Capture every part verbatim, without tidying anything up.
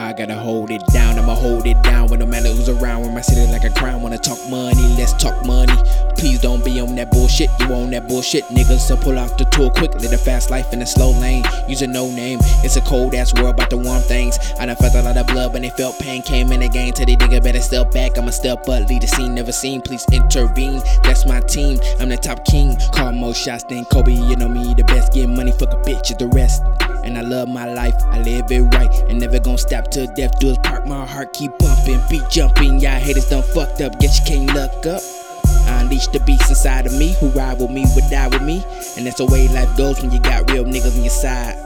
I gotta hold it down, I'ma hold it down when no matter who's around. With my city like a crown, wanna talk money, let's talk money. Please don't be on that bullshit, you on that bullshit, niggas. So pull off the tour quick, live a fast life in a slow lane. Use a no name, it's a cold ass world about to warm things. I done felt a lot of blood when they felt pain, came in the game. Tell the nigga better step back, I'ma step up, lead the scene, never seen, please intervene. That's my team, I'm the top king. Call more shots than Kobe, you know me, the best. Get money, fuck a bitch, is the rest. And I love my life, I live it right, and never gon' stop till death do us part. My heart keep bumping, beat jumping, y'all haters done fucked up, guess you can't look up. I unleash the beast inside of me, who ride with me would die with me, and that's the way life goes when you got real niggas on your side.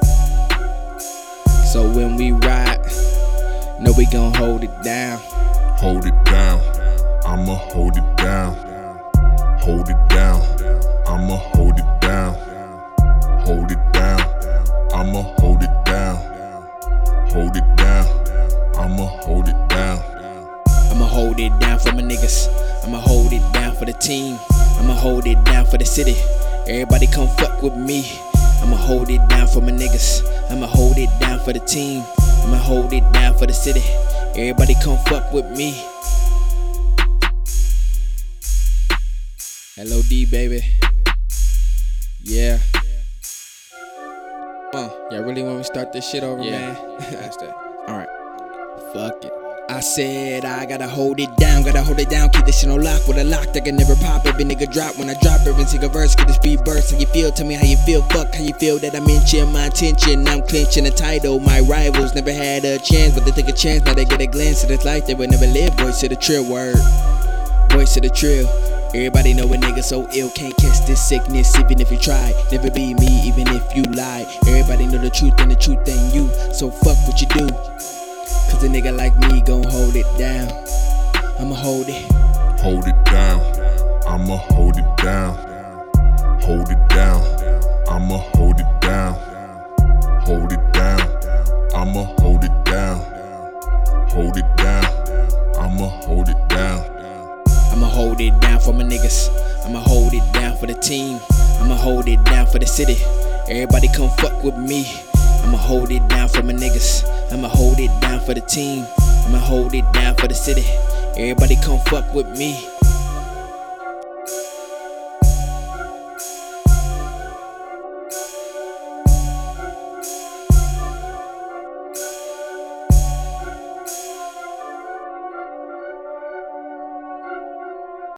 So when we ride, know we gon' hold it down. Hold it down, I'ma hold it down. Hold it down, I'ma hold it down. Hold it down, I'ma hold it down. Hold it down, I'ma hold it down. I'ma hold it down for my niggas, I'ma hold it down for the team, I'ma hold it down for the city. Everybody come fuck with me. I'ma hold it down for my niggas, I'ma hold it down for the team, I'ma hold it down for the city. Everybody come fuck with me. L O D baby, yeah. Uh, y'all really want me to start this shit over, Yeah, man? that's that. Alright, fuck it. I said I gotta hold it down, gotta hold it down, keep this shit on lock. With a lock that can never pop, every nigga drop. When I drop every single verse, get the speed burst. How you feel? Tell me how you feel, fuck how you feel that I mention my intention. I'm clinching the title, my rivals never had a chance, but they take a chance, now they get a glance of this life they would never live. Voice of the trill, word, voice of the trill. Everybody know a nigga so ill, can't catch this sickness even if you try. Never be me even if you lie. Everybody know the truth and the truth ain't you, so fuck what you do. Cause a nigga like me gon' hold it down. I'ma hold it. Hold it down, I'ma hold it down. Hold it down, I'ma hold it down. Hold it down, I'ma hold it down. Hold it down, I'ma hold it down. I'ma hold it down for my niggas, I'ma hold it down for the team, I'ma hold it down for the city. Everybody come fuck with me. I'ma hold it down for my niggas, I'ma hold it down for the team, I'ma hold it down for the city. Everybody come fuck with me.